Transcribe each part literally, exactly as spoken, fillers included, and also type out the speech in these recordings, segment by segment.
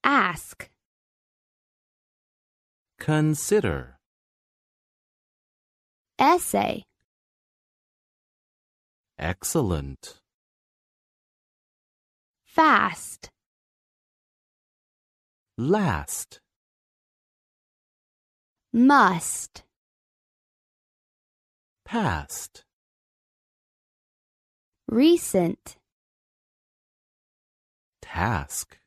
Ask. Consider. Essay. Excellent. Fast. Last. Must. Past. Recent. Task.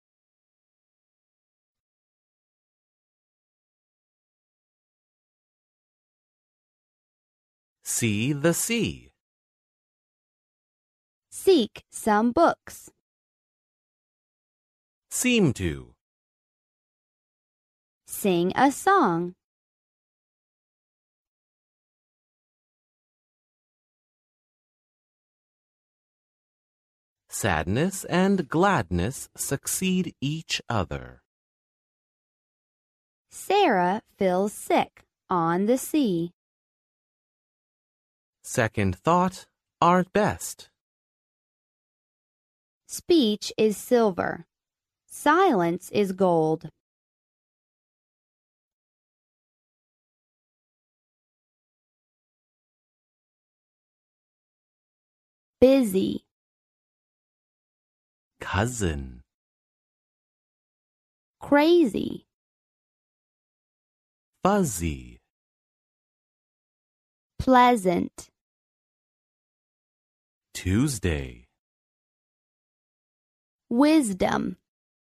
See the sea. Seek some books. Seem to. Sing a song. Sadness and gladness succeed each other. Sarah feels sick on the sea. Second thought are best. Speech is silver. Silence is gold. Busy. Cousin. Crazy. Fuzzy. Pleasant. Tuesday. Wisdom.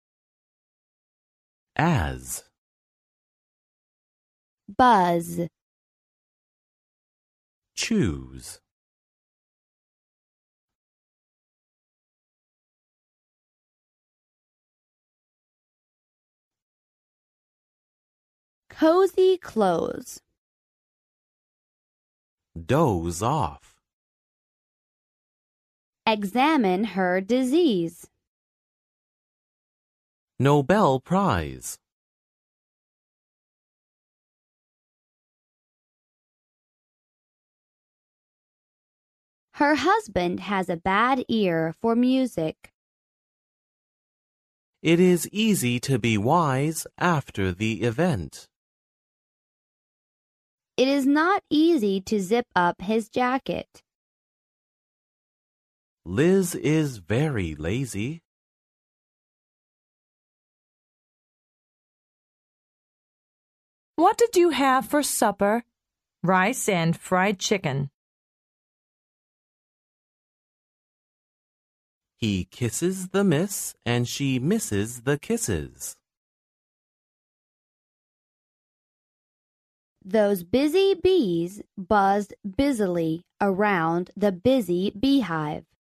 As. Buzz. Choose. Cozy clothes. Doze off. Examine her disease. Nobel Prize. Her husband has a bad ear for music. It is easy to be wise after the event. It is not easy to zip up his jacket. Liz is very lazy. What did you have for supper? Rice and fried chicken. He kisses the miss and she misses the kisses. Those busy bees buzzed busily around the busy beehive.